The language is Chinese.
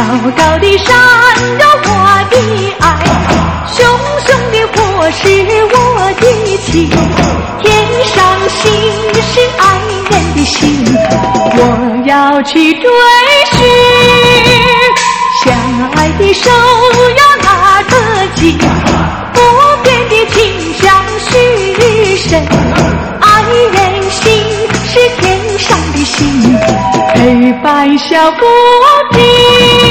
高的山有我的爱，熊熊的火是我的情，天上星是爱人的心，我要去追寻，相爱的手要拿得紧，不变的情相许深，爱人心是天上的星，陪伴笑不停。